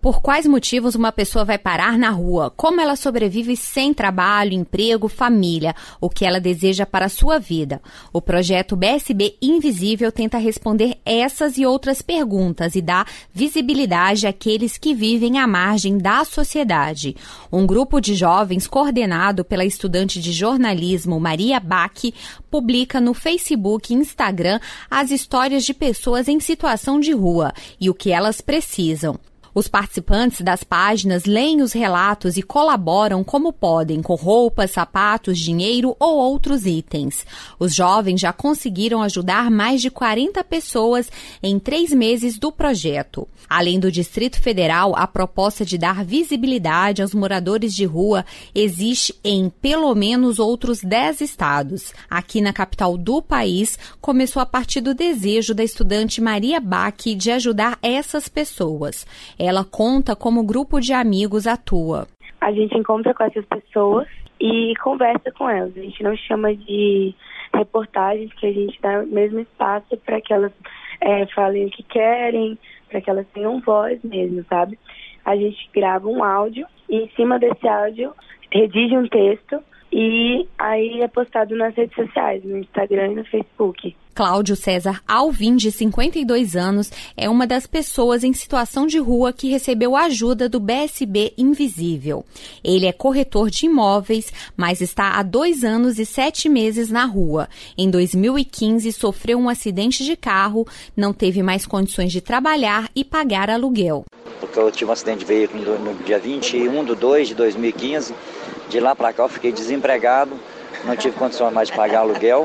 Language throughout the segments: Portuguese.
Por quais motivos uma pessoa vai parar na rua? Como ela sobrevive sem trabalho, emprego, família? O que ela deseja para a sua vida? O projeto BSB Invisível tenta responder essas e outras perguntas e dar visibilidade àqueles que vivem à margem da sociedade. Um grupo de jovens coordenado pela estudante de jornalismo Maria Bach publica no Facebook e Instagram as histórias de pessoas em situação de rua e o que elas precisam. Os participantes das páginas leem os relatos e colaboram como podem, com roupas, sapatos, dinheiro ou outros itens. Os jovens já conseguiram ajudar mais de 40 pessoas em 3 meses do projeto. Além do Distrito Federal, a proposta de dar visibilidade aos moradores de rua existe em pelo menos outros 10 estados. Aqui na capital do país, começou a partir do desejo da estudante Maria Bach de ajudar essas pessoas. Ela conta como o grupo de amigos atua. A gente encontra com essas pessoas e conversa com elas. A gente não chama de reportagens, que a gente dá o mesmo espaço para que elas falem o que querem, para que elas tenham voz mesmo, sabe? A gente grava um áudio e em cima desse áudio redige um texto e aí é postado nas redes sociais, no Instagram e no Facebook. Cláudio César Alvim, de 52 anos, é uma das pessoas em situação de rua que recebeu ajuda do BSB Invisível. Ele é corretor de imóveis, mas está há 2 anos e 7 meses na rua. Em 2015, sofreu um acidente de carro, não teve mais condições de trabalhar e pagar aluguel. Porque eu tive um acidente de veículo no dia 21/2 de 2015. De lá para cá eu fiquei desempregado, não tive condições mais de pagar aluguel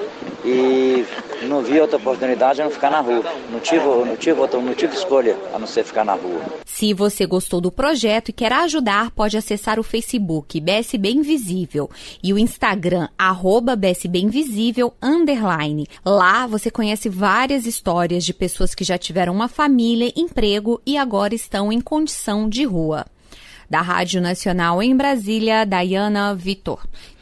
e não vi outra oportunidade a não ficar na rua. Não tive escolha a não ser ficar na rua. Se você gostou do projeto e quer ajudar, pode acessar o Facebook BSB Invisível e o Instagram @BSBinvisível_. Lá você conhece várias histórias de pessoas que já tiveram uma família, emprego e agora estão em condição de rua. Da Rádio Nacional em Brasília, Dayana Vitor.